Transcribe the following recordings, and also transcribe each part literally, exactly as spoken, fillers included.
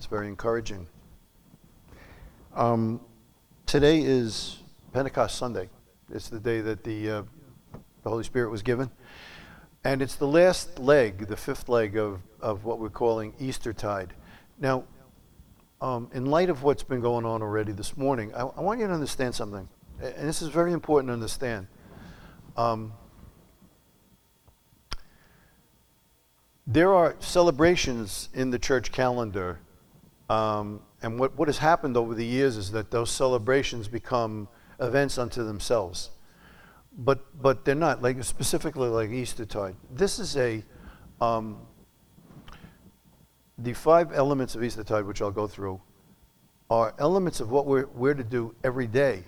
very encouraging. Um, today is Pentecost Sunday. It's the day that the, uh, the Holy Spirit was given. And it's the last leg, the fifth leg of, of what we're calling Eastertide. Now, um, in light of what's been going on already this morning, I, I want you to understand something. And this is very important to understand. Um, there are celebrations in the church calendar, um, and what, what has happened over the years is that those celebrations become events unto themselves. But but they're not, like specifically like Eastertide. This is a, um, the five elements of Eastertide, which I'll go through, are elements of what we're, we're to do every day.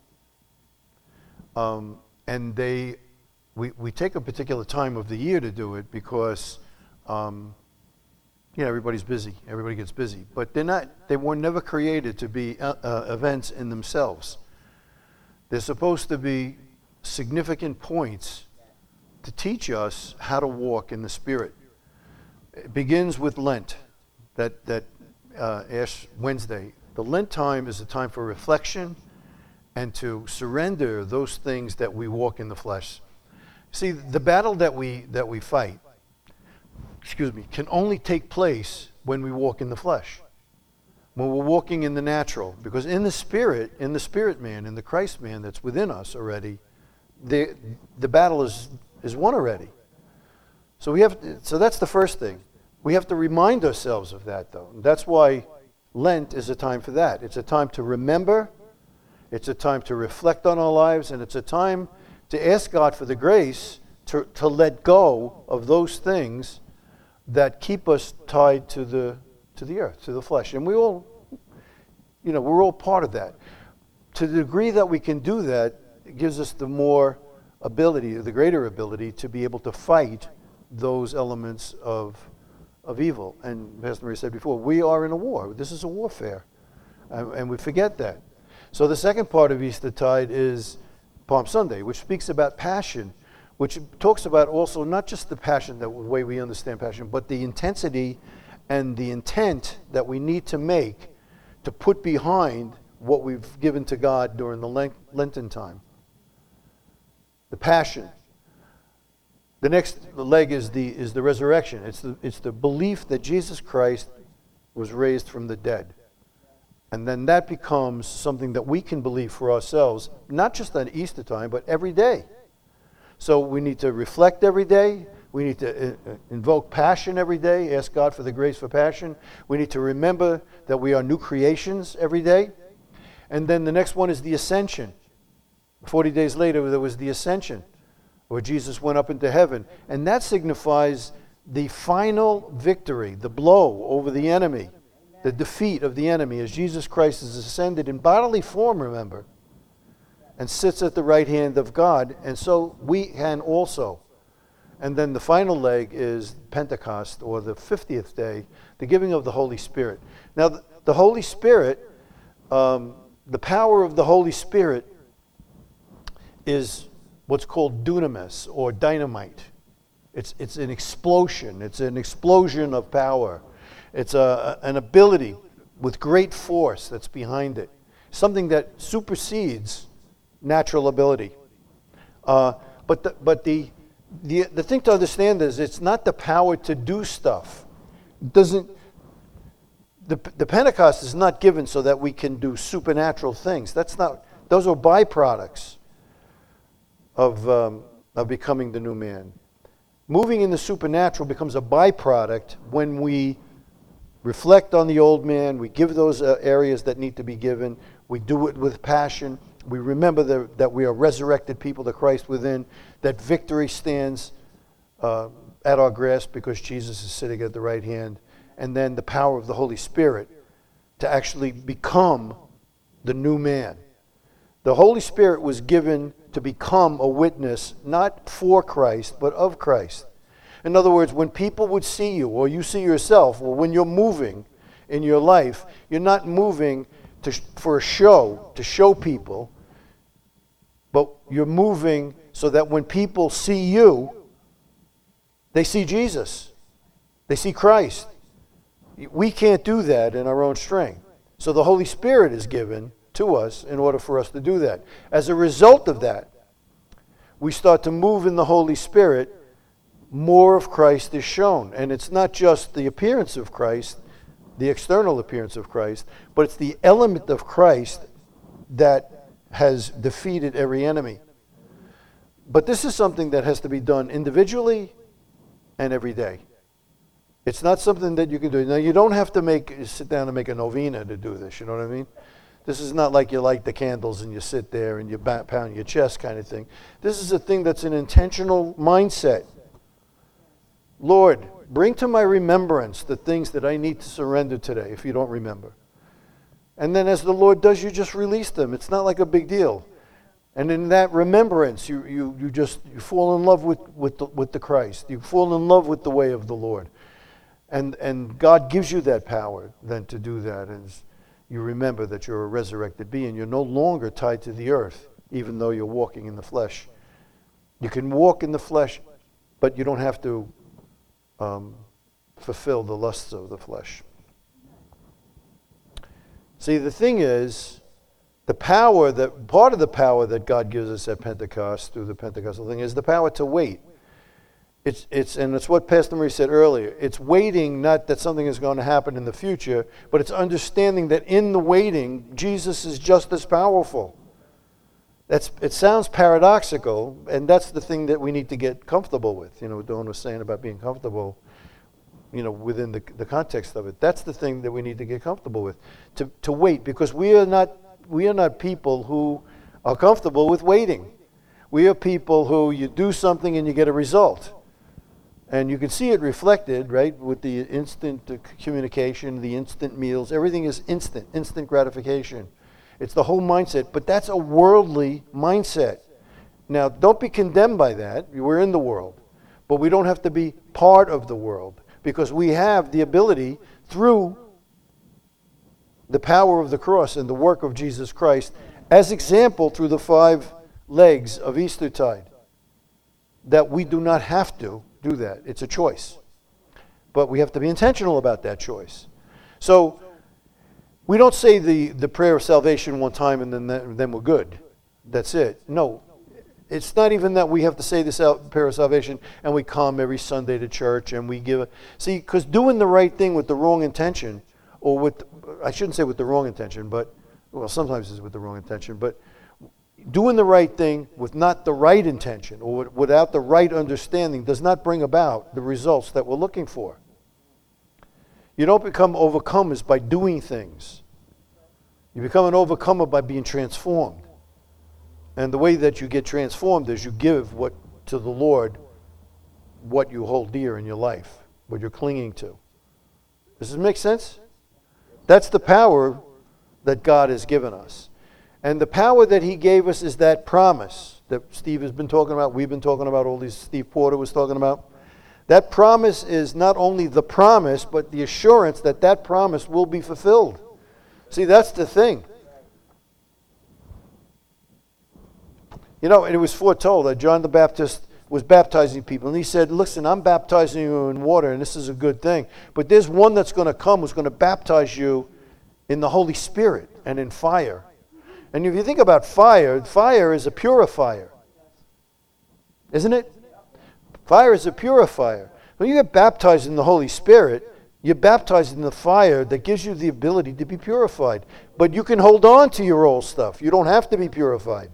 Um, and they, we, we take a particular time of the year to do it because, um, you know, everybody's busy. Everybody gets busy. But they're not, they were never created to be uh, uh, events in themselves. They're supposed to be significant points to teach us how to walk in the Spirit. It begins with Lent, that, that uh, Ash Wednesday. The Lent time is a time for reflection and to surrender those things that we walk in the flesh. See, the battle that we that we fight, excuse me, can only take place when we walk in the flesh. When we're walking in the natural. Because in the Spirit, in the Spirit man, in the Christ man that's within us already, the the battle is, is won already. So we have to, so that's the first thing. We have to remind ourselves of that, though. That's why Lent is a time for that. It's a time to remember, it's a time to reflect on our lives, and it's a time to ask God for the grace to, to let go of those things that keep us tied to the to the earth, to the flesh. And we all, you know, we're all part of that. To the degree that we can do that, it gives us the more ability, the greater ability to be able to fight those elements of of evil. And Pastor Maria said before, we are in a war. This is a warfare. And, and we forget that. So the second part of Eastertide is Palm Sunday, which speaks about passion, which talks about also not just the passion, the way we understand passion, but the intensity and the intent that we need to make to put behind what we've given to God during the Lenten time. The passion. The next leg is the is the resurrection. It's the it's the belief that Jesus Christ was raised from the dead. And then that becomes something that we can believe for ourselves, not just on Easter time, but every day. So we need to reflect every day. We need to invoke passion every day, ask God for the grace for passion. We need to remember that we are new creations every day. And then the next one is the ascension. Forty days later, there was the ascension, where Jesus went up into heaven. And that signifies the final victory, the blow over the enemy, the defeat of the enemy, as Jesus Christ is ascended in bodily form, remember, and sits at the right hand of God. And so we can also. And then the final leg is Pentecost, or the fiftieth day, the giving of the Holy Spirit. Now, the Holy Spirit, um, the power of the Holy Spirit is what's called dunamis, or dynamite. It's it's an explosion. It's an explosion of power. It's a, an ability with great force that's behind it. Something that supersedes natural ability. Uh, but the, but the, the the thing to understand is it's not the power to do stuff. It doesn't. The the Pentecost is not given so that we can do supernatural things. That's not. Those are byproducts of um, of becoming the new man. Moving in the supernatural becomes a byproduct when we reflect on the old man, we give those uh, areas that need to be given, we do it with passion, we remember the, that we are resurrected people to Christ within, that victory stands uh, at our grasp because Jesus is sitting at the right hand, and then the power of the Holy Spirit to actually become the new man. The Holy Spirit was given to become a witness, not for Christ, but of Christ. In other words, when people would see you, or you see yourself, or when you're moving in your life, you're not moving to, for a show, to show people, but you're moving so that when people see you, they see Jesus. They see Christ. We can't do that in our own strength. So the Holy Spirit is given to us in order for us to do that. As a result of that, we start to move in the Holy Spirit, more of Christ is shown. And it's not just the appearance of Christ, the external appearance of Christ, but it's the element of Christ that has defeated every enemy. But this is something that has to be done individually and every day. It's not something that you can do. Now, you don't have to make sit down and make a novena to do this, you know what I mean? This is not like you light the candles and you sit there and you pound your chest kind of thing. This is a thing that's an intentional mindset. Lord, bring to my remembrance the things that I need to surrender today if you don't remember. And then as the Lord does, you just release them. It's not like a big deal. And in that remembrance, you you you just you fall in love with with the, with the Christ. You fall in love with the way of the Lord. And and God gives you that power then to do that. As you remember that you're a resurrected being. You're no longer tied to the earth, even though you're walking in the flesh. You can walk in the flesh, but you don't have to um, fulfill the lusts of the flesh. See, the thing is, the power that, part of the power that God gives us at Pentecost, through the Pentecostal thing, is the power to wait. It's, it's, and it's what Pastor Marie said earlier. It's waiting, not that something is going to happen in the future, but it's understanding that in the waiting, Jesus is just as powerful. That's, it sounds paradoxical, and that's the thing that we need to get comfortable with. You know, what Dawn was saying about being comfortable, you know, within the, the context of it. That's the thing that we need to get comfortable with, to, to wait, because we are not we are not people who are comfortable with waiting. We are people who you do something and you get a result. And you can see it reflected, right, with the instant uh, communication, the instant meals. Everything is instant, instant gratification. It's the whole mindset, but that's a worldly mindset. Now, don't be condemned by that. We're in the world. But we don't have to be part of the world, because we have the ability through the power of the cross and the work of Jesus Christ, as example through the five legs of Eastertide, that we do not have to do that. It's a choice. But we have to be intentional about that choice. So we don't say the, the prayer of salvation one time and then, then we're good. That's it. No. It's not even that we have to say this prayer of salvation and we come every Sunday to church and we give it. See, because doing the right thing with the wrong intention, or with, I shouldn't say with the wrong intention, but, well, sometimes it's with the wrong intention, but doing the right thing with not the right intention or without the right understanding does not bring about the results that we're looking for. You don't become overcomers by doing things. You become an overcomer by being transformed. And the way that you get transformed is you give what to the Lord what you hold dear in your life, what you're clinging to. Does this make sense? That's the power that God has given us. And the power that he gave us is that promise that Steve has been talking about, we've been talking about, all these Steve Porter was talking about. That promise is not only the promise, but the assurance that that promise will be fulfilled. See, that's the thing. You know, and it was foretold that John the Baptist was baptizing people. And he said, listen, I'm baptizing you in water, and this is a good thing. But there's one that's going to come who's going to baptize you in the Holy Spirit and in fire. And if you think about fire, fire is a purifier. Isn't it? Fire is a purifier. When you get baptized in the Holy Spirit, you're baptized in the fire that gives you the ability to be purified. But you can hold on to your old stuff. You don't have to be purified.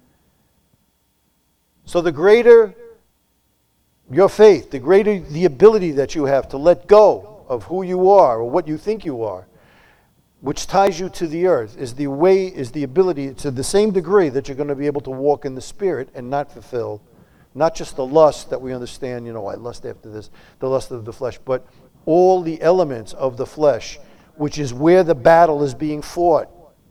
So the greater your faith, the greater the ability that you have to let go of who you are or what you think you are, which ties you to the earth, is the way, is the ability to the same degree that you're going to be able to walk in the Spirit and not fulfill, not just the lust that we understand, you know, I lust after this, the lust of the flesh, but all the elements of the flesh, which is where the battle is being fought.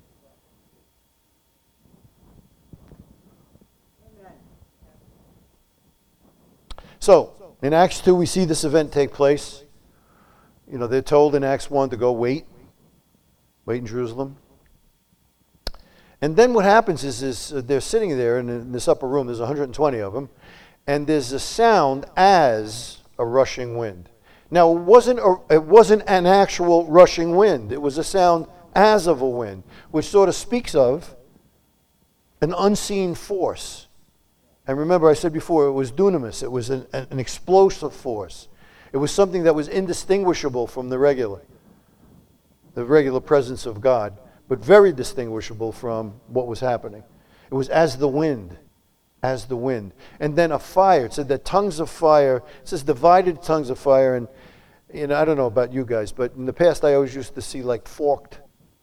So, in Acts two, we see this event take place. You know, they're told in Acts one to go wait. Wait in Jerusalem. And then what happens is, is uh, they're sitting there in, in this upper room. There's one hundred twenty of them. And there's a sound as a rushing wind. Now, it wasn't, a, it wasn't an actual rushing wind. It was a sound as of a wind, which sort of speaks of an unseen force. And remember, I said before, it was dunamis. It was an, an explosive force. It was something that was indistinguishable from the regular, the regular presence of God, but very distinguishable from what was happening. It was as the wind, as the wind. And then a fire. It said that tongues of fire, it says divided tongues of fire. And, you know, I don't know about you guys, but in the past I always used to see like forked.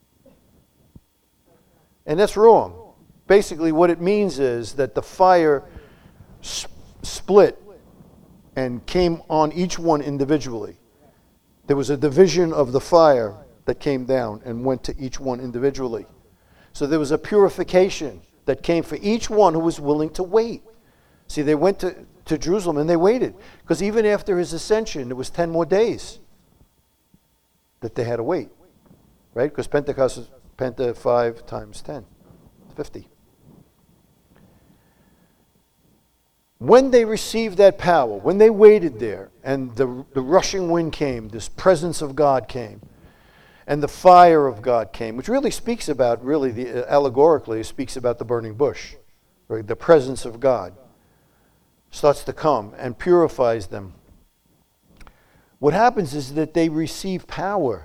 And that's wrong. Basically, what it means is that the fire sp- split and came on each one individually. There was a division of the fire that came down and went to each one individually. So there was a purification that came for each one who was willing to wait. See, they went to, to Jerusalem and they waited. Because even after his ascension, it was ten more days that they had to wait. Right? Because Pentecost is Penta five times ten. fifty. When they received that power, when they waited there, and the, the rushing wind came, this presence of God came, and the fire of God came, which really speaks about, really, the, uh, allegorically, speaks about the burning bush. Right? The presence of God starts to come and purifies them. What happens is that they receive power.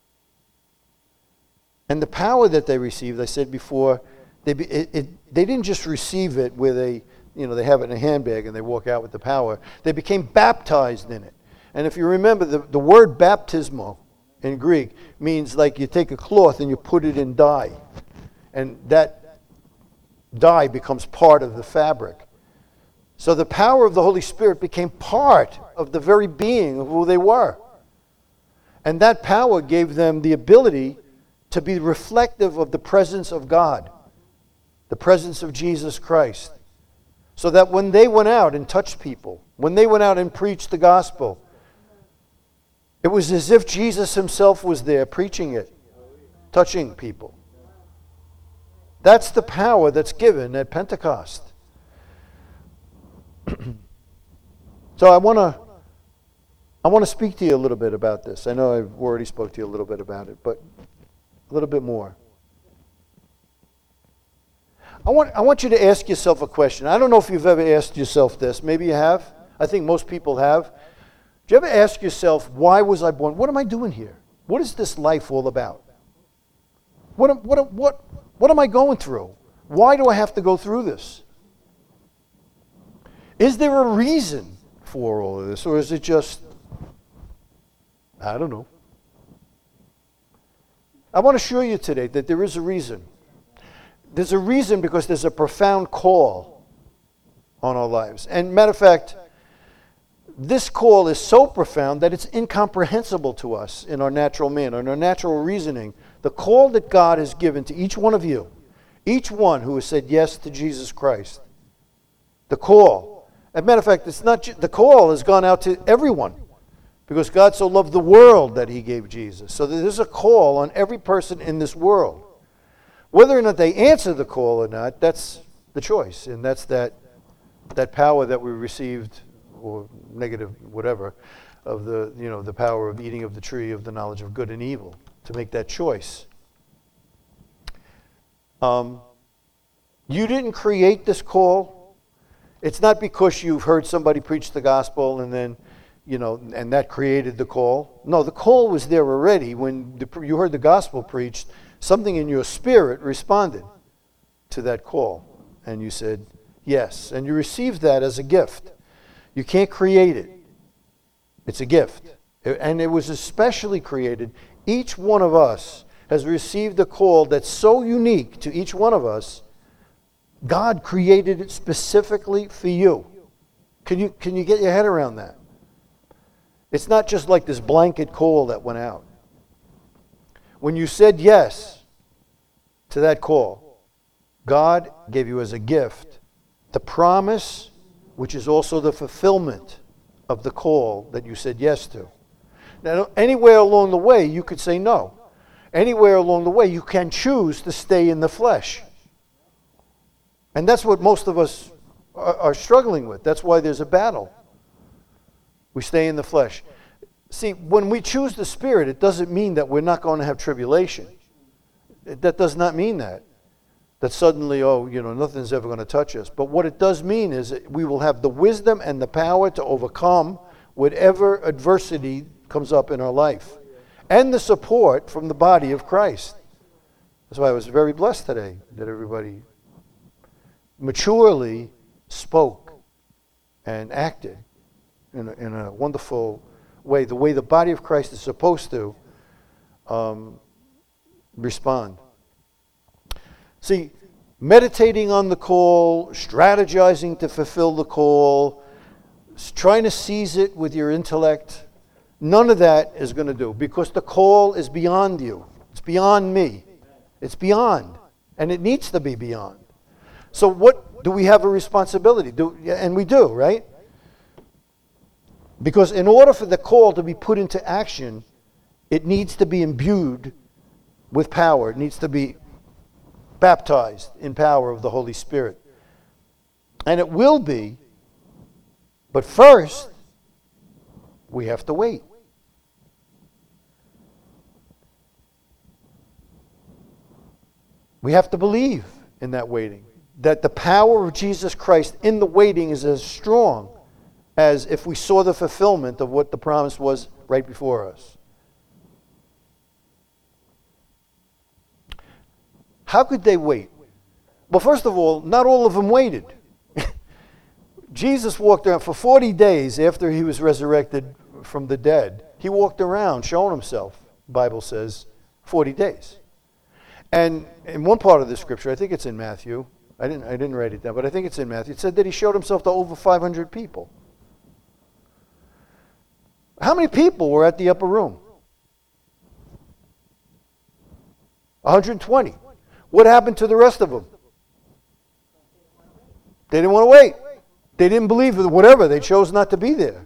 And the power that they received, I said before, they, be, it, it, they didn't just receive it with a, you know, they have it in a handbag and they walk out with the power. They became baptized in it. And if you remember, the, the word baptismo in Greek means like you take a cloth and you put it in dye. And that dye becomes part of the fabric. So the power of the Holy Spirit became part of the very being of who they were. And that power gave them the ability to be reflective of the presence of God, the presence of Jesus Christ. So that when they went out and touched people, when they went out and preached the gospel, it was as if Jesus himself was there preaching it, touching people. That's the power that's given at Pentecost. So I want to I want to speak to you a little bit about this. I know I've already spoke to you a little bit about it, but a little bit more. I want, I want you to ask yourself a question. I don't know if you've ever asked yourself this. Maybe you have. I think most people have. Do you ever ask yourself, why was I born? What am I doing here? What is this life all about? What, am- what, am- what, what am I going through? Why do I have to go through this? Is there a reason for all of this? Or is it just, I don't know. I want to assure you today that there is a reason. There's a reason because there's a profound call on our lives. And matter of fact, this call is so profound that it's incomprehensible to us in our natural man, in our natural reasoning. The call that God has given to each one of you, each one who has said yes to Jesus Christ. The call. As a matter of fact, it's not ju- the call has gone out to everyone because God so loved the world that he gave Jesus. So there's a call on every person in this world. Whether or not they answer the call or not, that's the choice. And that's that that power that we received, or negative, whatever, of the, you know, the power of eating of the tree of the knowledge of good and evil, to make that choice. Um, you didn't create this call. It's not because you've heard somebody preach the gospel and then, you know, and that created the call. No, the call was there already. When the, you heard the gospel preached, something in your spirit responded to that call. And you said, yes. And you received that as a gift. You can't create it. It's a gift. And it was especially created. Each one of us has received a call that's so unique to each one of us. God created it specifically for you. Can you, can you get your head around that? It's not just like this blanket call that went out. When you said yes to that call, God gave you as a gift the promise, which is also the fulfillment of the call that you said yes to. Now, anywhere along the way, you could say no. Anywhere along the way, you can choose to stay in the flesh. And that's what most of us are, are struggling with. That's why there's a battle. We stay in the flesh. See, when we choose the Spirit, it doesn't mean that we're not going to have tribulation. It, that does not mean that. That suddenly, oh, you know, nothing's ever going to touch us. But what it does mean is that we will have the wisdom and the power to overcome whatever adversity comes up in our life. And the support from the body of Christ. That's why I was very blessed today that everybody maturely spoke and acted in a, in a wonderful way, the way the body of Christ is supposed to um, respond. See, meditating on the call, strategizing to fulfill the call, trying to seize it with your intellect, none of that is going to do, because the call is beyond you. It's beyond me. It's beyond, and it needs to be beyond. So what do we have a responsibility? Do, and we do, right? Because in order for the call to be put into action, it needs to be imbued with power. It needs to be baptized in power of the Holy Spirit. And it will be, but first, we have to wait. We have to believe in that waiting. That the power of Jesus Christ in the waiting is as strong as if we saw the fulfillment of what the promise was right before us. How could they wait? Well, first of all, not all of them waited. Jesus walked around for forty days after he was resurrected from the dead. He walked around showing himself, the Bible says, forty days. And in one part of the scripture, I think it's in Matthew, I didn't, I didn't write it down, but I think it's in Matthew, it said that he showed himself to over five hundred people. How many people were at the upper room? one hundred twenty. What happened to the rest of them? They didn't want to wait. They didn't believe in whatever. They chose not to be there.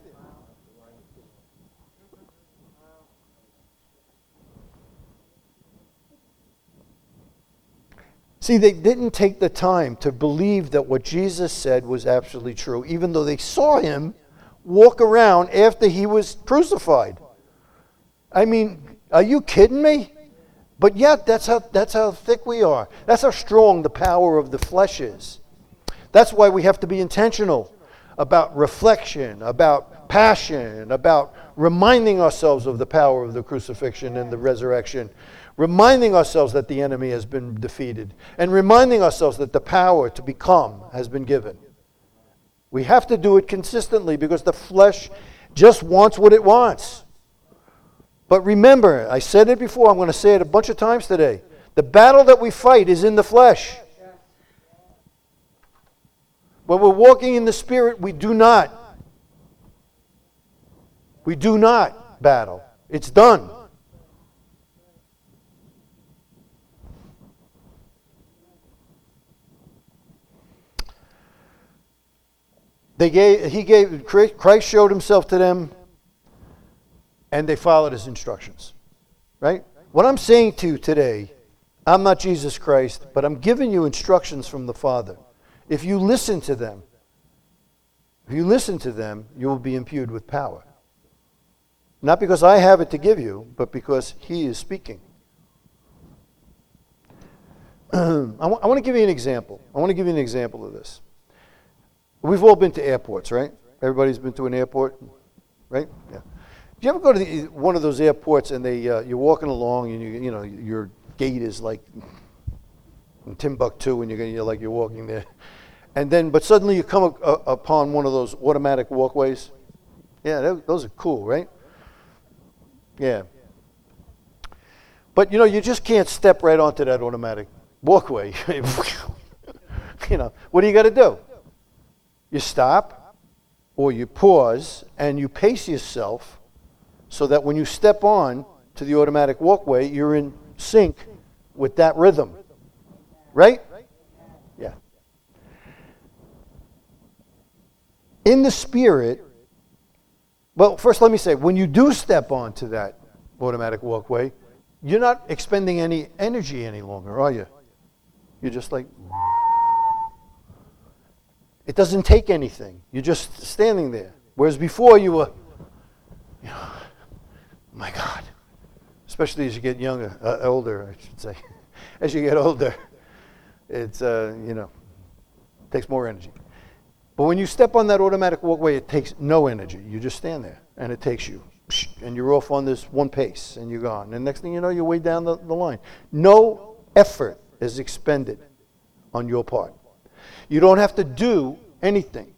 See, they didn't take the time to believe that what Jesus said was absolutely true, even though they saw him walk around after he was crucified. I mean, are you kidding me? But yet, that's how, that's how thick we are. That's how strong the power of the flesh is. That's why we have to be intentional about reflection, about passion, about reminding ourselves of the power of the crucifixion and the resurrection, reminding ourselves that the enemy has been defeated, and reminding ourselves that the power to become has been given. We have to do it consistently because the flesh just wants what it wants. But remember, I said it before, I'm going to say it a bunch of times today. The battle that we fight is in the flesh. When we're walking in the Spirit, we do not. We do not battle. It's done. They gave, he gave, Christ showed himself to them, and they followed his instructions. Right? What I'm saying to you today, I'm not Jesus Christ, but I'm giving you instructions from the Father. If you listen to them, if you listen to them, you will be imbued with power. Not because I have it to give you, but because he is speaking. I, w- I want to give you an example. I want to give you an example of this. We've all been to airports, right? Everybody's been to an airport, right? Yeah. Do you ever go to the, one of those airports and they uh, you're walking along and you you know your gate is like in Timbuktu and you're you're like you're walking there, and then but suddenly you come up, uh, upon one of those automatic walkways. Yeah, that, those are cool, right? Yeah. But you know you just can't step right onto that automatic walkway. You know what do you got to do? You stop, or you pause and you pace yourself, so that when you step on to the automatic walkway, you're in sync with that rhythm. Right? Yeah. In the Spirit, well, first let me say, when you do step onto that automatic walkway, you're not expending any energy any longer, are you? You're just like... It doesn't take anything. You're just standing there. Whereas before you were... You know, my God. Especially as you get younger, uh, older, I should say. As you get older, it's, uh, you know, takes more energy. But when you step on that automatic walkway, it takes no energy. You just stand there, and it takes you. And you're off on this one pace, and you're gone. And next thing you know, you're way down the, the line. No effort is expended on your part. You don't have to do anything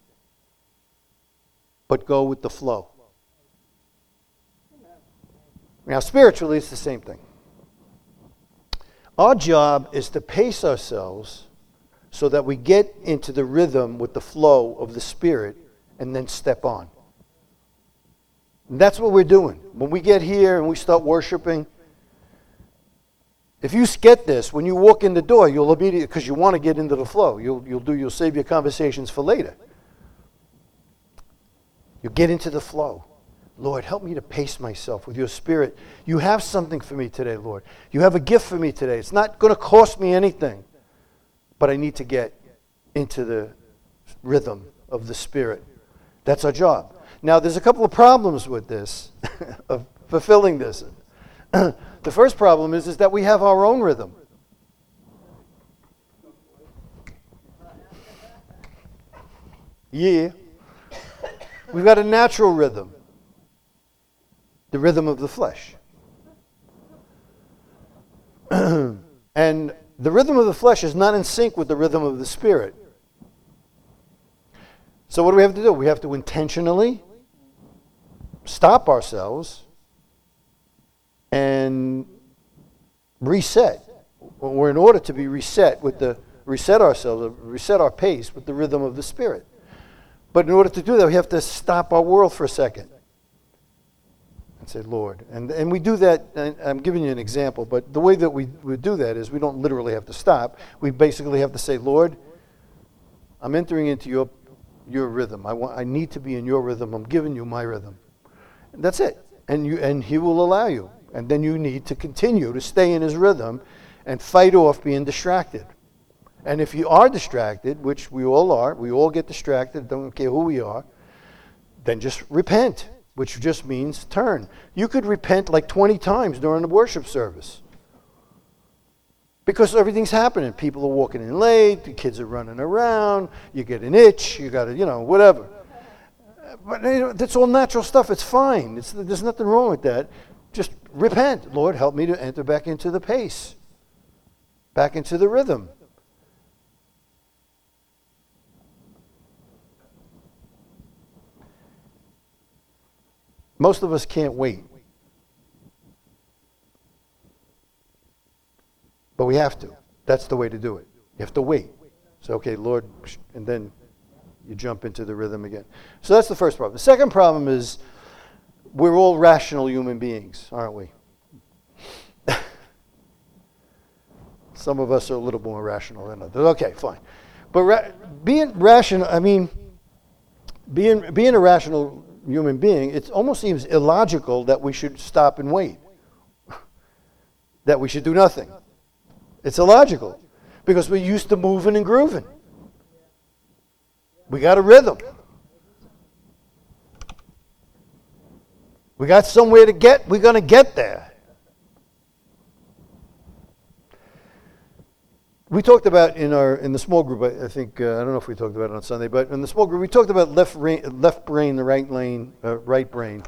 but go with the flow. Now, spiritually, it's the same thing. Our job is to pace ourselves so that we get into the rhythm with the flow of the Spirit and then step on. And that's what we're doing. When we get here and we start worshiping, if you get this, when you walk in the door, you'll immediately, because you want to get into the flow, you'll, you'll, do, you'll save your conversations for later. You'll get into the flow. Lord, help me to pace myself with your Spirit. You have something for me today, Lord. You have a gift for me today. It's not going to cost me anything, but I need to get into the rhythm of the Spirit. That's our job. Now, there's a couple of problems with this, of fulfilling this. The first problem is, is that we have our own rhythm. Yeah. We've got a natural rhythm. The rhythm of the flesh. And the rhythm of the flesh is not in sync with the rhythm of the Spirit. So what do we have to do? We have to intentionally stop ourselves and reset. Or in order to be reset with the reset ourselves, reset our pace with the rhythm of the Spirit. But in order to do that, we have to stop our world for a second. And say, Lord. And and we do that, and I'm giving you an example, but the way that we, we do that is we don't literally have to stop. We basically have to say, Lord, I'm entering into your your rhythm. I want I need to be in your rhythm. I'm giving you my rhythm. And that's it. And you and he will allow you. And then you need to continue to stay in his rhythm and fight off being distracted. And if you are distracted, which we all are, we all get distracted, don't care who we are, then just repent. Which just means turn. You could repent like twenty times during the worship service. Because everything's happening. People are walking in late, the kids are running around, you get an itch, you got to, you know, whatever. But you know, that's all natural stuff. It's fine. It's, there's nothing wrong with that. Just repent. Lord, help me to enter back into the pace. Back into the rhythm. Most of us can't wait. But we have to. That's the way to do it. You have to wait. So, okay, Lord, and then you jump into the rhythm again. So that's the first problem. The second problem is we're all rational human beings, aren't we? Some of us are a little more rational than others. Okay, fine. But ra- being rational, I mean, being being a rational human being, it almost seems illogical that we should stop and wait. That we should do nothing. It's illogical. Because we're used to moving and grooving. We got a rhythm. We got somewhere to get, we're going to get there. We talked about in our in the small group, I, I think, uh, I don't know if we talked about it on Sunday, but in the small group, we talked about left, ra- left brain, the right lane, uh, right brain.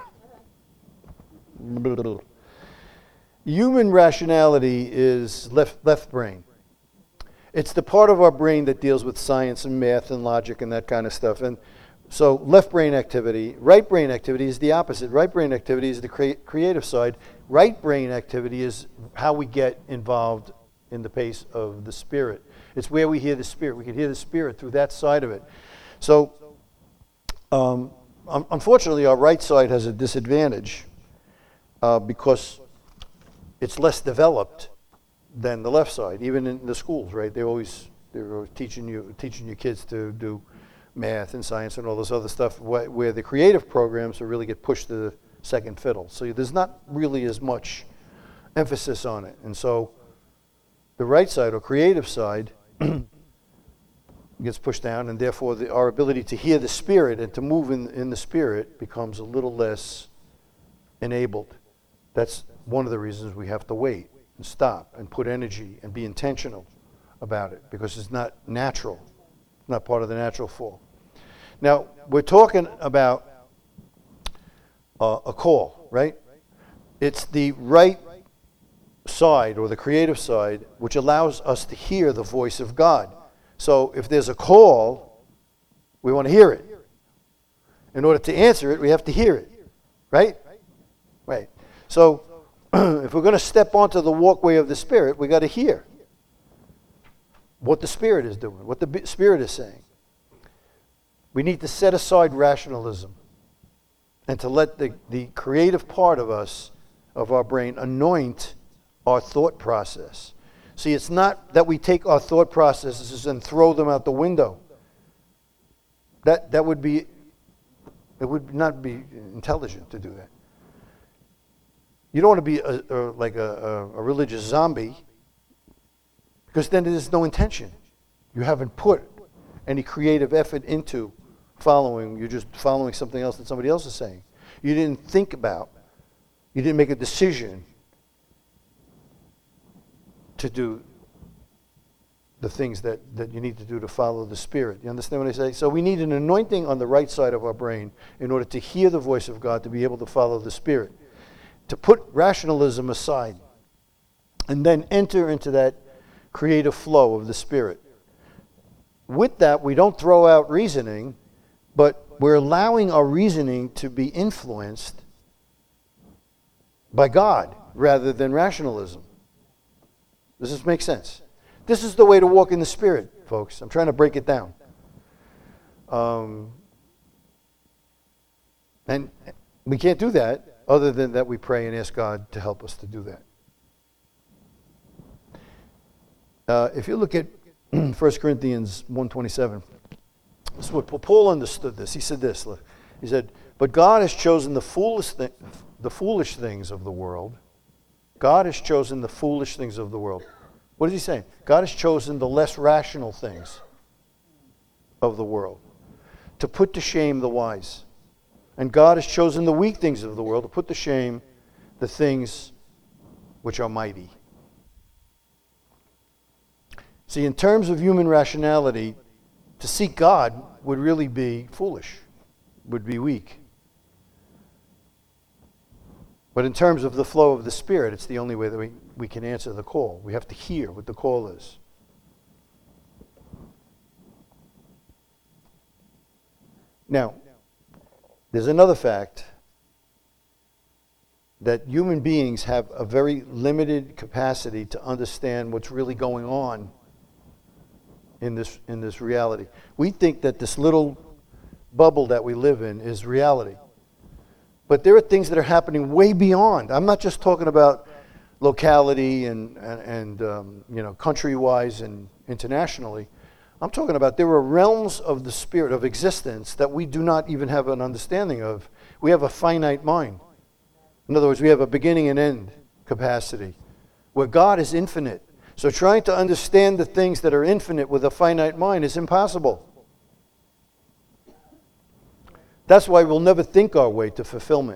Human rationality is left left brain. It's the part of our brain that deals with science and math and logic and that kind of stuff. And so left brain activity, right brain activity is the opposite. Right brain activity is the cre- creative side. Right brain activity is how we get involved in the pace of the Spirit. It's where we hear the Spirit. We can hear the Spirit through that side of it. So, um, un- unfortunately, our right side has a disadvantage uh, because it's less developed than the left side. Even in the schools, right? They always they're always teaching you teaching your kids to do math and science and all this other stuff, wh- where the creative programs will really get pushed to the second fiddle. So there's not really as much emphasis on it, and so the right side or creative side gets pushed down, and therefore the, our ability to hear the Spirit and to move in, in the Spirit becomes a little less enabled. That's one of the reasons we have to wait and stop and put energy and be intentional about it, because it's not natural. It's not part of the natural fall. Now, we're talking about uh, a call, right? It's the right side, or the creative side, which allows us to hear the voice of God. So if there's a call, we want to hear it. In order to answer it, we have to hear it, right? Right. So if we're going to step onto the walkway of the Spirit, we got to hear what the Spirit is doing, what the Spirit is saying. We need to set aside rationalism and to let the, the creative part of us, of our brain, anoint our thought process. See, it's not that we take our thought processes and throw them out the window. That, that would be, it would not be intelligent to do that. You don't want to be a, a, like a, a, a religious zombie, because then there's no intention. You haven't put any creative effort into following. You're just following something else that somebody else is saying. You didn't think about, you didn't make a decision to do the things that, that you need to do to follow the Spirit. You understand what I say? So we need an anointing on the right side of our brain in order to hear the voice of God, to be able to follow the Spirit, to put rationalism aside, and then enter into that creative flow of the Spirit. With that, we don't throw out reasoning, but we're allowing our reasoning to be influenced by God rather than rationalism. Does this make sense? This is the way to walk in the Spirit, folks. I'm trying to break it down. Um, and we can't do that other than that we pray and ask God to help us to do that. Uh, if you look at First Corinthians one twenty-seven, this is what Paul understood this. He said this. Look, he said, "But God has chosen the foolish, thi- the foolish things of the world. God has chosen the foolish things of the world." What is he saying? God has chosen the less rational things of the world to put to shame the wise. And God has chosen the weak things of the world to put to shame the things which are mighty. See, in terms of human rationality, to seek God would really be foolish, would be weak. But in terms of the flow of the Spirit, it's the only way that we, we can answer the call. We have to hear what the call is. Now, there's another fact, that human beings have a very limited capacity to understand what's really going on in this, in this reality. We think that this little bubble that we live in is reality. But there are things that are happening way beyond. I'm not just talking about locality and, and, and um, you know, country-wise and internationally. I'm talking about there are realms of the Spirit, of existence, that we do not even have an understanding of. We have a finite mind. In other words, we have a beginning and end capacity, where God is infinite. So trying to understand the things that are infinite with a finite mind is impossible. That's why we'll never think our way to fulfillment.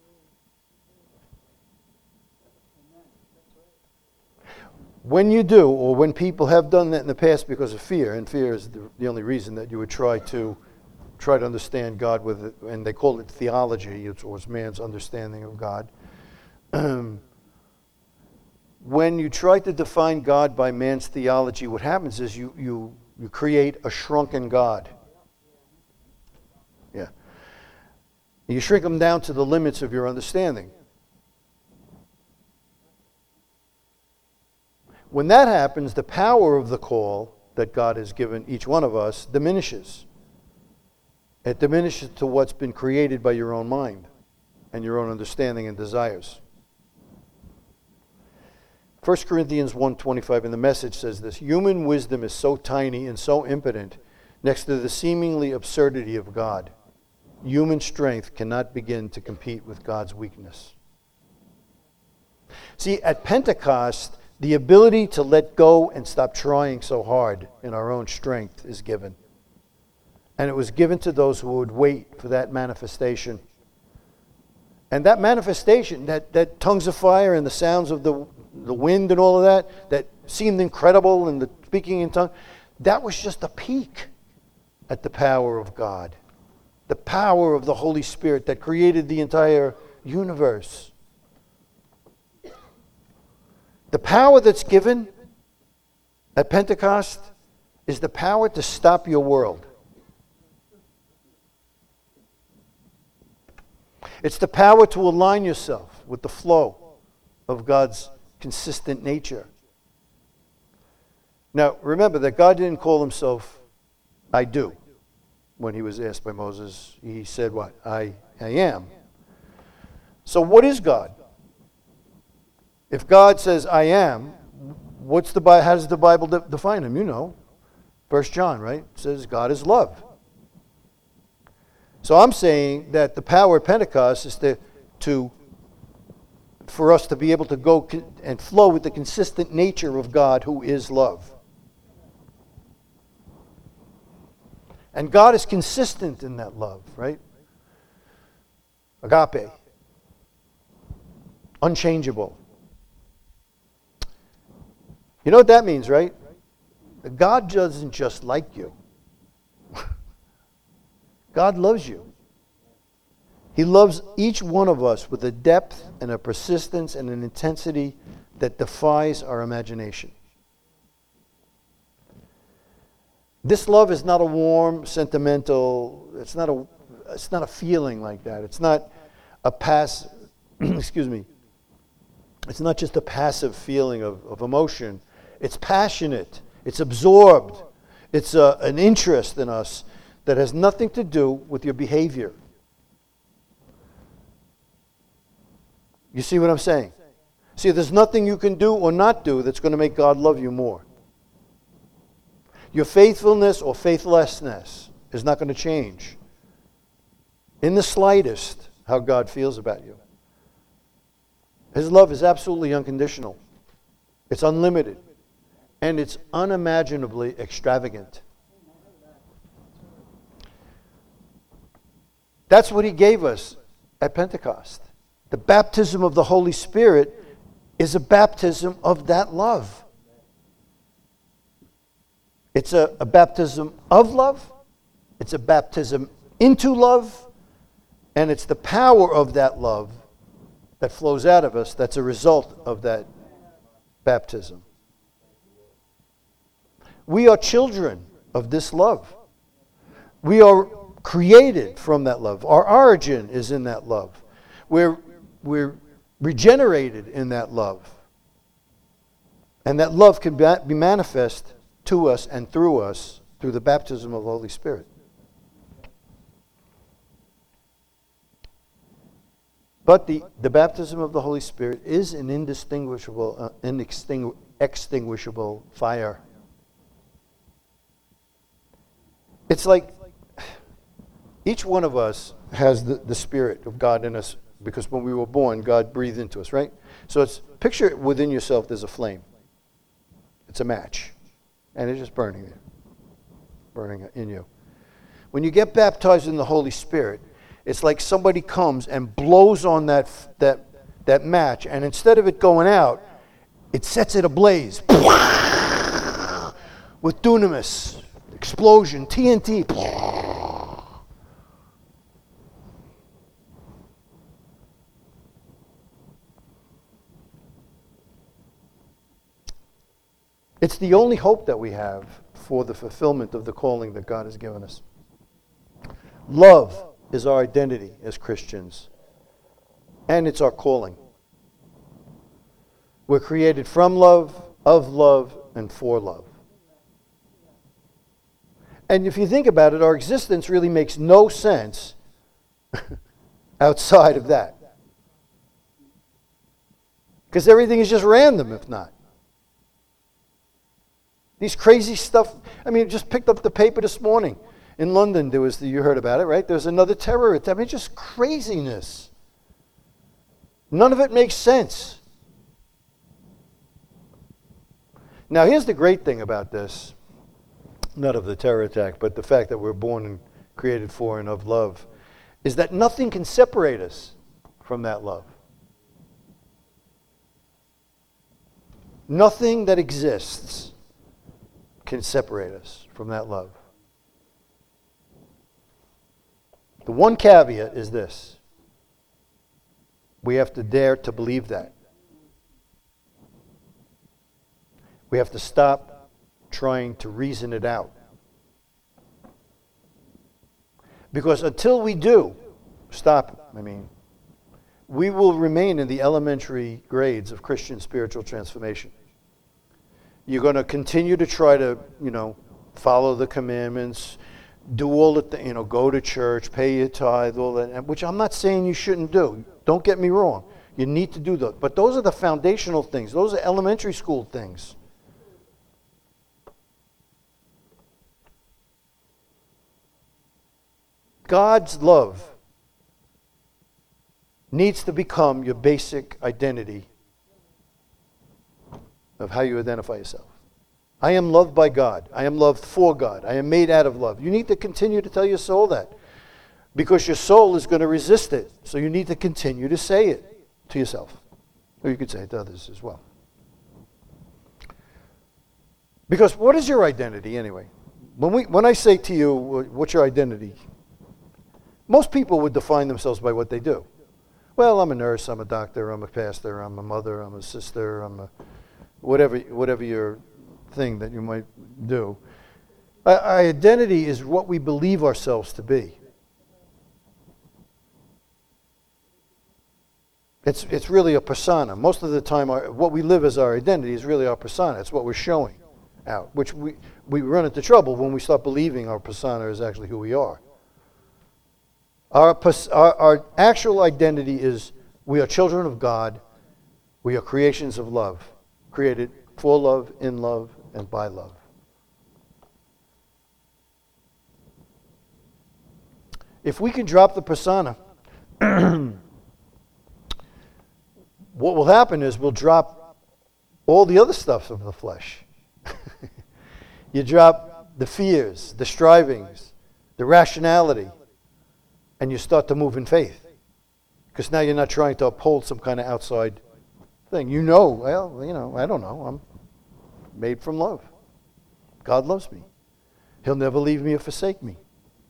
When you do, or when people have done that in the past because of fear, and fear is the, the only reason that you would try to try to understand God with it, and they call it theology, it's, or it's man's understanding of God. When you try to define God by man's theology, what happens is you, you, you create a shrunken God. Yeah. You shrink them down to the limits of your understanding. When that happens, the power of the call that God has given each one of us diminishes. It diminishes to what's been created by your own mind and your own understanding and desires. First Corinthians one twenty-five in the Message says this: "Human wisdom is so tiny and so impotent next to the seemingly absurdity of God. Human strength cannot begin to compete with God's weakness." See, at Pentecost, the ability to let go and stop trying so hard in our own strength is given. And it was given to those who would wait for that manifestation. And that manifestation, that, that tongues of fire and the sounds of the, the wind and all of that, that seemed incredible and the speaking in tongues, that was just a peek at the power of God. The power of the Holy Spirit that created the entire universe. The power that's given at Pentecost is the power to stop your world. It's the power to align yourself with the flow of God's consistent nature. Now, remember that God didn't call himself I do. When he was asked by Moses, he said what? I, I am. So what is God? If God says I am, what's the how does the Bible de- define him? You know. First John, right? It says God is love. So I'm saying that the power of Pentecost is to, to for us to be able to go con- and flow with the consistent nature of God who is love. And God is consistent in that love, right? Agape. Unchangeable. You know what that means, right? God doesn't just like you. God loves you. He loves each one of us with a depth and a persistence and an intensity that defies our imagination. This love is not a warm, sentimental, it's not a it's not a feeling like that. It's not a pass excuse me. It's not just a passive feeling of, of emotion. It's passionate. It's absorbed. It's a, an interest in us that has nothing to do with your behavior. You see what I'm saying? See, there's nothing you can do or not do that's going to make God love you more. Your faithfulness or faithlessness is not going to change in the slightest how God feels about you. His love is absolutely unconditional. It's unlimited. And it's unimaginably extravagant. That's what he gave us at Pentecost. The baptism of the Holy Spirit is a baptism of that love. It's a, a baptism of love. It's a baptism into love. And it's the power of that love that flows out of us that's a result of that baptism. We are children of this love. We are created from that love. Our origin is in that love. We're, we're regenerated in that love. And that love can be manifest to us and through us through the baptism of the Holy Spirit. But the, the baptism of the Holy Spirit is an indistinguishable, uh, inextinguishable fire. It's like each one of us has the, the Spirit of God in us because when we were born, God breathed into us, right? So it's picture within yourself there's a flame. It's a match. And it's just burning there. Burning in you. When you get baptized in the Holy Spirit, it's like somebody comes and blows on that, that, that match, and instead of it going out, it sets it ablaze. With dunamis, explosion, T N T. It's the only hope that we have for the fulfillment of the calling that God has given us. Love is our identity as Christians, and it's our calling. We're created from love, of love, and for love. And if you think about it, our existence really makes no sense outside of that. Because everything is just random, if not. These crazy stuff, I mean, just picked up the paper this morning. In London, there was, the, you heard about it, right? There was another terror attack. I mean, just craziness. None of it makes sense. Now, here's the great thing about this. Not of the terror attack, but the fact that we're born and created for and of love, is that nothing can separate us from that love. Nothing that exists can separate us from that love. The one caveat is this. We have to dare to believe that. We have to stop trying to reason it out. Because until we do, stop, I mean, we will remain in the elementary grades of Christian spiritual transformation. You're going to continue to try to, you know, follow the commandments, do all the, th- you know, go to church, pay your tithe, all that, which I'm not saying you shouldn't do. Don't get me wrong. You need to do those. But those are the foundational things. Those are elementary school things. God's love needs to become your basic identity of how you identify yourself. I am loved by God. I am loved for God. I am made out of love. You need to continue to tell your soul that, because your soul is going to resist it. So you need to continue to say it to yourself. Or you could say it to others as well. Because what is your identity anyway? When we, when I say to you, what's your identity? Most people would define themselves by what they do. Well, I'm a nurse, I'm a doctor, I'm a pastor, I'm a mother, I'm a sister, I'm a whatever whatever your thing that you might do. Our identity is what we believe ourselves to be. It's it's really a persona. Most of the time, our, what we live as our identity is really our persona. It's what we're showing out, which we, we run into trouble when we start believing our persona is actually who we are. Our, our, our actual identity is we are children of God. We are creations of love, created for love, in love, and by love. If we can drop the persona, what will happen is we'll drop all the other stuff of the flesh. You drop the fears, the strivings, the rationality, and you start to move in faith. Because now you're not trying to uphold some kind of outside thing. You know, well, you know, I don't know. I'm made from love. God loves me. He'll never leave me or forsake me.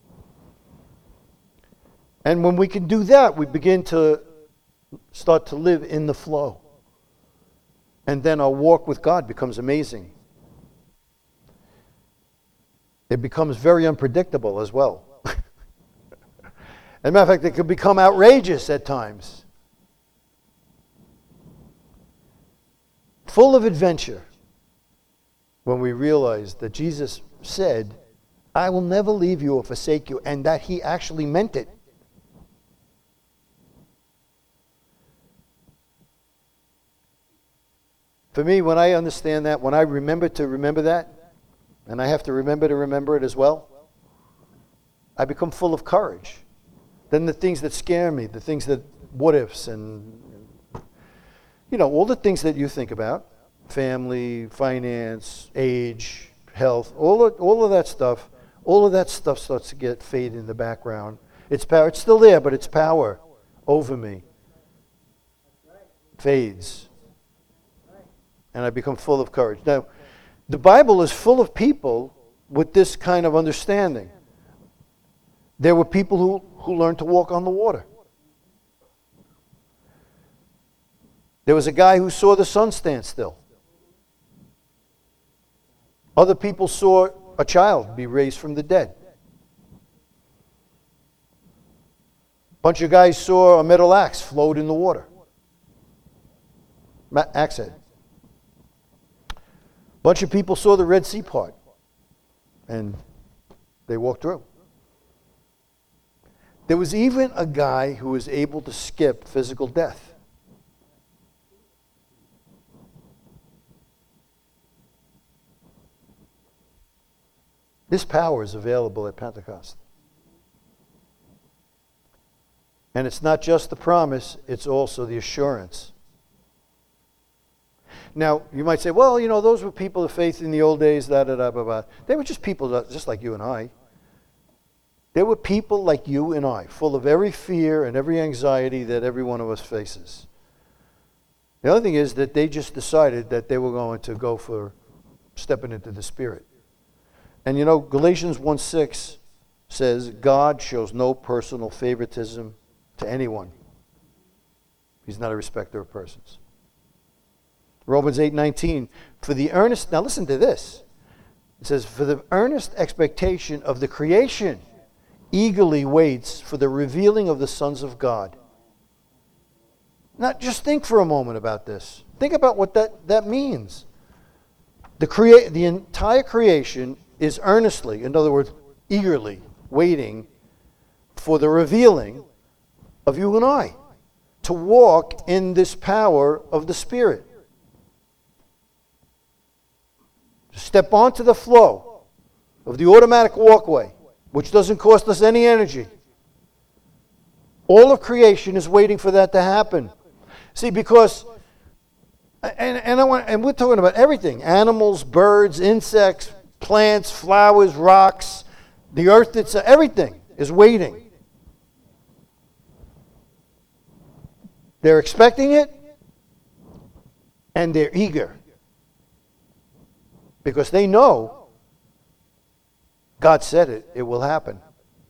And when we can do that, we begin to start to live in the flow. And then our walk with God becomes amazing. It becomes very unpredictable as well. As a matter of fact, it can become outrageous at times. Full of adventure. When we realize that Jesus said, I will never leave you or forsake you, and that he actually meant it. For me, when I understand that, when I remember to remember that, and I have to remember to remember it as well, I become full of courage. Then the things that scare me, the things that, what ifs, and, you know, all the things that you think about, family, finance, age, health, all of, all of that stuff, all of that stuff starts to get fade in the background. Its power, it's still there, but its power over me fades. And I become full of courage. Now, the Bible is full of people with this kind of understanding. There were people who, who learned to walk on the water. There was a guy who saw the sun stand still. Other people saw a child be raised from the dead. A bunch of guys saw a metal axe float in the water. Axe head. A bunch of people saw the Red Sea part. And they walked through. There was even a guy who was able to skip physical death. This power is available at Pentecost. And it's not just the promise, it's also the assurance. Now, you might say, well, you know, those were people of faith in the old days, da da da da da. They were just people that, just like you and I. There were people like you and I, full of every fear and every anxiety that every one of us faces. The other thing is that they just decided that they were going to go for stepping into the Spirit. And you know, Galatians one six says, God shows no personal favoritism to anyone. He's not a respecter of persons. Romans eight nineteen, for the earnest, now listen to this. It says, for the earnest expectation of the creation eagerly waits for the revealing of the sons of God. Now, just think for a moment about this. Think about what that, that means. The, crea- the entire creation is earnestly, in other words, eagerly waiting for the revealing of you and I to walk in this power of the Spirit. To step onto the flow of the automatic walkway, which doesn't cost us any energy. All of creation is waiting for that to happen. See, because, and, and, I want, and we're talking about everything, animals, birds, insects, plants, flowers, rocks, the earth itself, everything is waiting. They're expecting it, and they're eager. Because they know God said it, it will happen.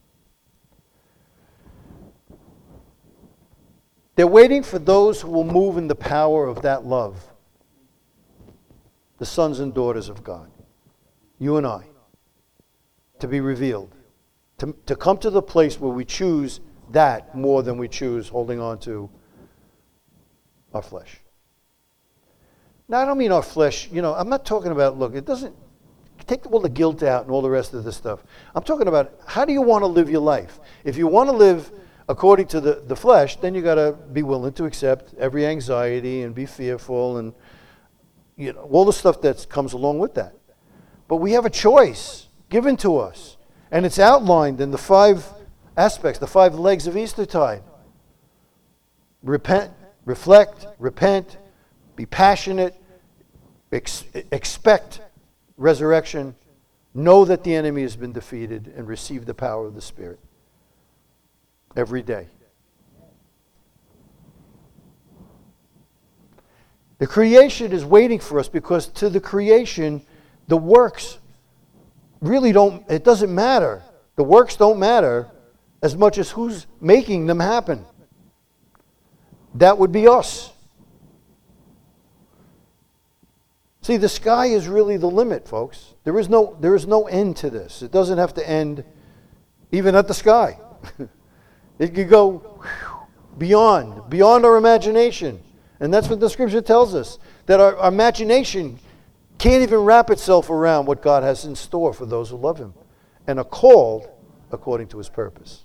They're waiting for those who will move in the power of that love. The sons and daughters of God. You and I. To be revealed. To, to come to the place where we choose that more than we choose holding on to our flesh. Now, I don't mean our flesh, you know, I'm not talking about, look, it doesn't, take all the guilt out and all the rest of this stuff. I'm talking about, how do you want to live your life? If you want to live according to the, the flesh, then you got to be willing to accept every anxiety and be fearful and, you know, all the stuff that comes along with that. But we have a choice given to us, and it's outlined in the five aspects, the five legs of Eastertide. Repent, reflect, repent, be passionate, ex- expect resurrection, know that the enemy has been defeated, and receive the power of the Spirit every day. The creation is waiting for us because to the creation, the works really don't, it doesn't matter. The works don't matter as much as who's making them happen. That would be us. See, the sky is really the limit, folks. There is no, there is no end to this. It doesn't have to end even at the sky. It could go beyond, beyond our imagination. And that's what the Scripture tells us, that our, our imagination can't even wrap itself around what God has in store for those who love Him and are called according to His purpose.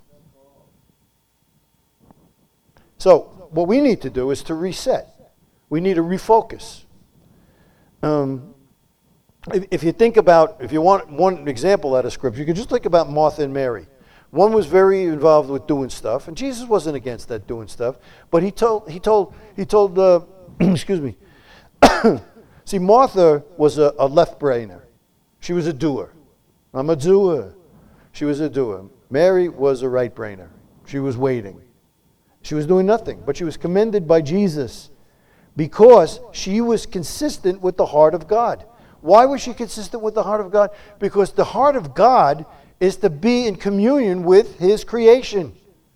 So, what we need to do is to reset. We need to refocus. Um, if, if you think about, if you want one example out of Scripture, you can just think about Martha and Mary. One was very involved with doing stuff, and Jesus wasn't against that doing stuff. But he told, he told, he told, uh, excuse me. See, Martha was a, a left-brainer. She was a doer. I'm a doer. She was a doer. Mary was a right-brainer. She was waiting. She was doing nothing, but she was commended by Jesus because she was consistent with the heart of God. Why was she consistent with the heart of God? Because the heart of God is to be in communion with His creation.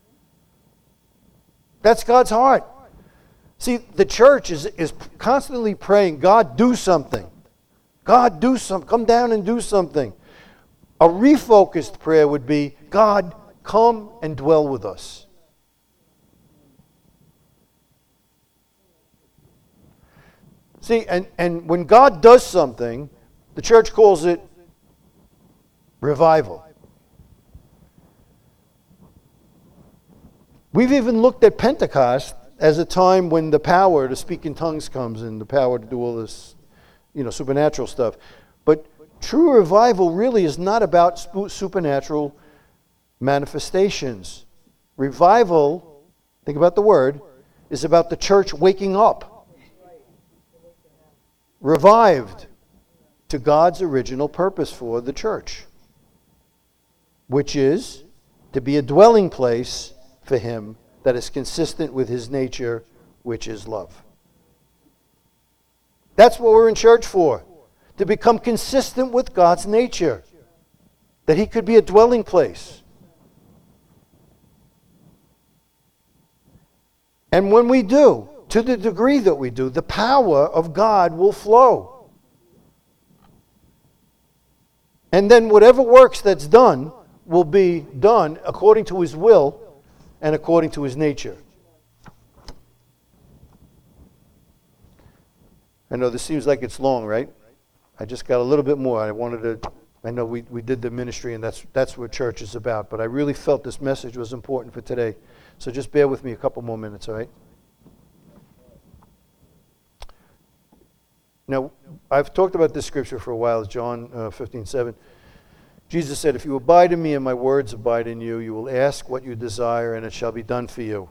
That's God's heart. See, the church is, is constantly praying, God, do something. God, do something. Come down and do something. A refocused prayer would be, God, come and dwell with us. See, and, and when God does something, the church calls it revival. We've even looked at Pentecost as a time when the power to speak in tongues comes and the power to do all this, you know, supernatural stuff. But true revival really is not about supernatural manifestations. Revival, think about the word, is about the church waking up. Revived to God's original purpose for the church, which is to be a dwelling place for him that is consistent with his nature, which is love. That's what we're in church for, to become consistent with God's nature, that he could be a dwelling place. And when we do, to the degree that we do, the power of God will flow. And then whatever works that's done will be done according to his will and according to his nature. I know this seems like it's long, right? I just got a little bit more. I wanted to, I know we, we did the ministry, and that's, that's what church is about, but I really felt this message was important for today. So just bear with me a couple more minutes, all right? Now, I've talked about this scripture for a while, John uh, fifteen seven. Jesus said, if you abide in me and my words abide in you, you will ask what you desire and it shall be done for you.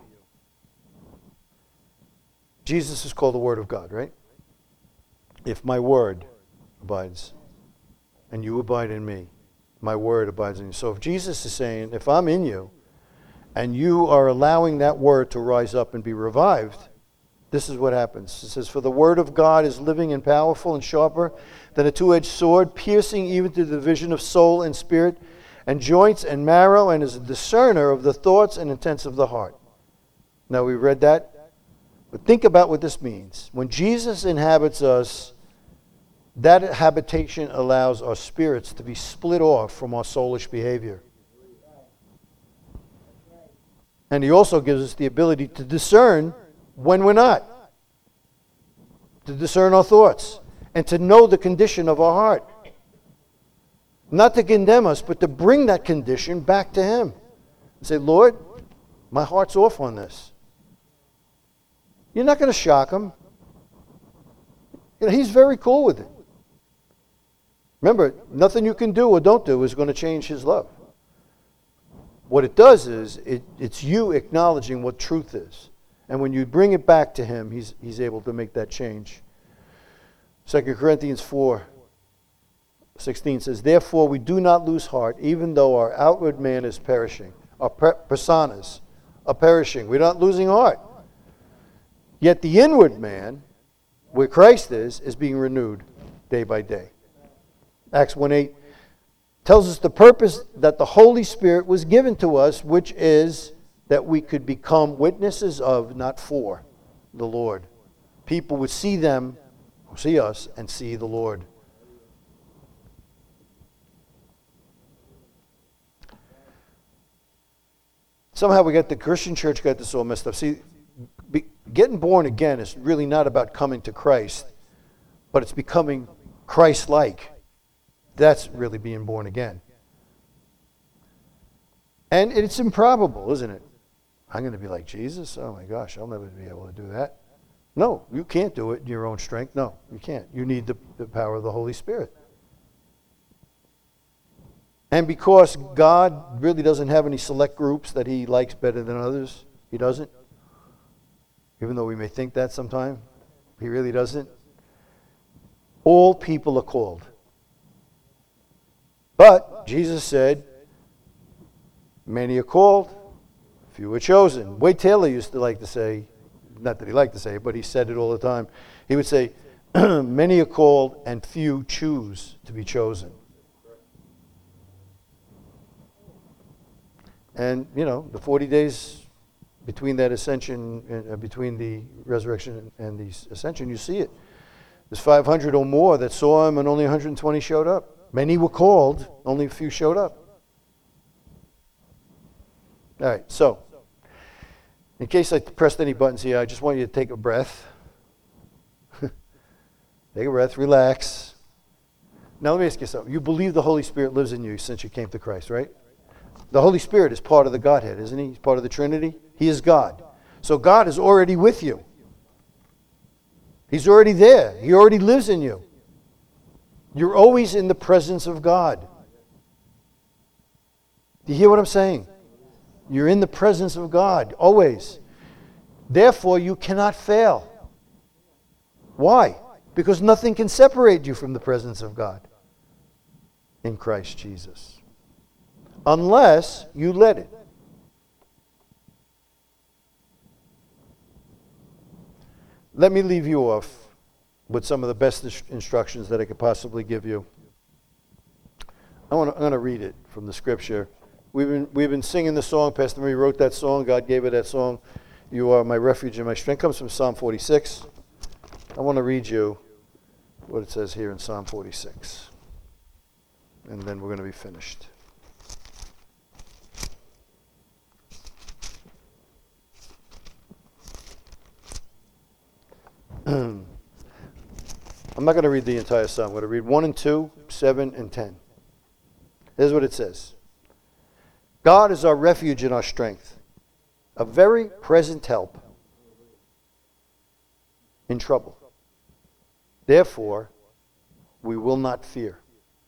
Jesus is called the Word of God, right? If my word abides and you abide in me, my word abides in you. So if Jesus is saying, if I'm in you and you are allowing that word to rise up and be revived, this is what happens. It says, for the word of God is living and powerful and sharper than a two-edged sword, piercing even to the division of soul and spirit and joints and marrow, and is a discerner of the thoughts and intents of the heart. Now we read that, but think about what this means. When Jesus inhabits us, that habitation allows our spirits to be split off from our soulish behavior. And he also gives us the ability to discern when we're not, to discern our thoughts, and to know the condition of our heart. Not to condemn us, but to bring that condition back to him. And say, Lord, my heart's off on this. You're not going to shock him. You know, he's very cool with it. Remember, nothing you can do or don't do is going to change his love. What it does is, it, it's you acknowledging what truth is. And when you bring it back to him, he's, he's able to make that change. Second Corinthians four sixteen says, therefore we do not lose heart, even though our outward man is perishing. Our per- personas are perishing. We're not losing heart. Yet the inward man, where Christ is, is being renewed day by day. Acts one eight tells us the purpose that the Holy Spirit was given to us, which is that we could become witnesses of, not for, the Lord. People would see them, see us, and see the Lord. Somehow we got the Christian church got this all messed up. See, be, getting born again is really not about coming to Christ, but it's becoming Christ-like. That's really being born again. And it's improbable, isn't it? I'm going to be like Jesus? Oh my gosh, I'll never be able to do that. No, you can't do it in your own strength. No, you can't. You need the, the power of the Holy Spirit. And because God really doesn't have any select groups that he likes better than others, he doesn't. Even though we may think that sometimes, he really doesn't. All people are called. But Jesus said, many are called, few are chosen. Wade Taylor used to like to say, not that he liked to say it, but he said it all the time. He would say, many are called and few choose to be chosen. And, you know, the forty days between that ascension, uh, between the resurrection and the ascension, you see it. There's five hundred or more that saw him and only one hundred twenty showed up. Many were called, only a few showed up. All right, so, in case I pressed any buttons here, I just want you to take a breath. Take a breath, relax. Now let me ask you something. You believe the Holy Spirit lives in you since you came to Christ, right? The Holy Spirit is part of the Godhead, isn't he? He's part of the Trinity. He is God. So God is already with you. He's already there. He already lives in you. You're always in the presence of God. Do you hear what I'm saying? You're in the presence of God, always. Therefore, you cannot fail. Why? Because nothing can separate you from the presence of God in Christ Jesus. unless you let it. Let me leave you off with some of the best instructions that I could possibly give you. I want to, I'm going to read it from the scripture. We've been, we've been singing the song. Pastor Marie wrote that song. God gave her that song. You are my refuge and my strength. It comes from Psalm forty-six. I want to read you what it says here in Psalm forty-six. And then we're going to be finished. I'm not going to read the entire psalm. I'm going to read one and two, seven and ten. Here's what it says. God is our refuge and our strength, a very present help in trouble. Therefore, we will not fear.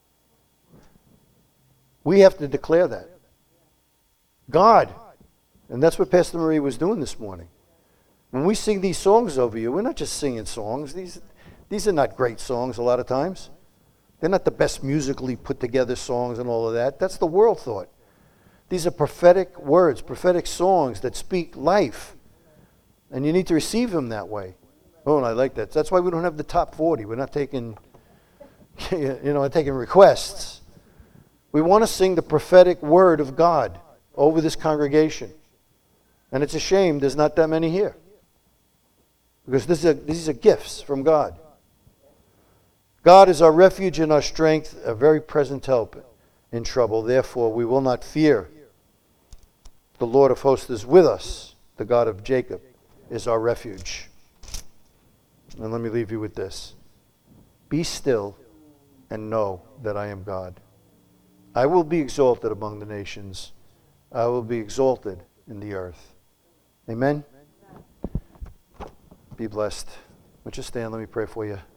We have to declare that. God, and that's what Pastor Marie was doing this morning. When we sing these songs over you, we're not just singing songs. These, these are not great songs a lot of times. They're not the best musically put together songs and all of that. That's the world thought. These are prophetic words, prophetic songs that speak life. And you need to receive them that way. Oh, and I like that. That's why we don't have the top forty. We're not taking, you know, not taking requests. We want to sing the prophetic word of God over this congregation. And it's a shame there's not that many here. Because this is a, these are gifts from God. God is our refuge and our strength, a very present help in trouble. Therefore, we will not fear. The Lord of hosts is with us. The God of Jacob is our refuge. And let me leave you with this. Be still and know that I am God. I will be exalted among the nations. I will be exalted in the earth. Amen? Be blessed. Would you stand? Let me pray for you.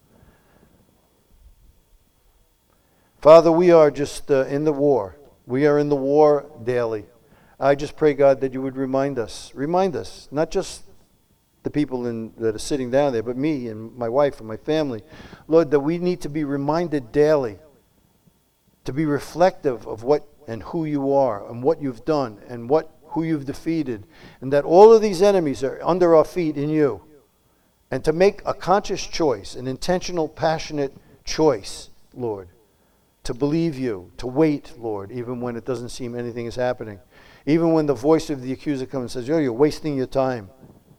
Father, we are just uh, in the war. We are in the war daily. I just pray, God, that you would remind us. Remind us, not just the people in, that are sitting down there, but me and my wife and my family. Lord, that we need to be reminded daily to be reflective of what and who you are and what you've done and what who you've defeated, and that all of these enemies are under our feet in you. And to make a conscious choice, an intentional, passionate choice, Lord, to believe you, to wait, Lord, even when it doesn't seem anything is happening. Even when the voice of the accuser comes and says, oh, you're wasting your time.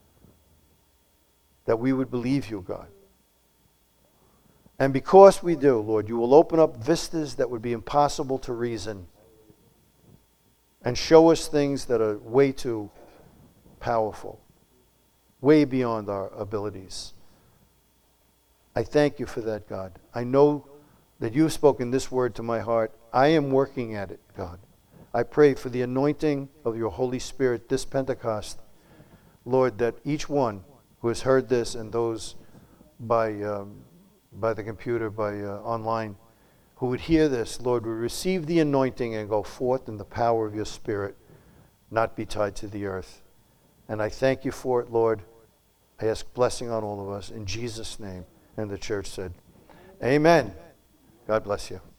That we would believe you, God. And because we do, Lord, you will open up vistas that would be impossible to reason. And show us things that are way too powerful. Way beyond our abilities. I thank you for that, God. I know that you've spoken this word to my heart. I am working at it, God. I pray for the anointing of your Holy Spirit this Pentecost. Lord, that each one who has heard this and those by, um, by the computer, by uh, online, who would hear this, Lord, would receive the anointing and go forth in the power of your Spirit, not be tied to the earth. And I thank you for it, Lord. I ask blessing on all of us in Jesus' name. And the church said, amen. God bless you.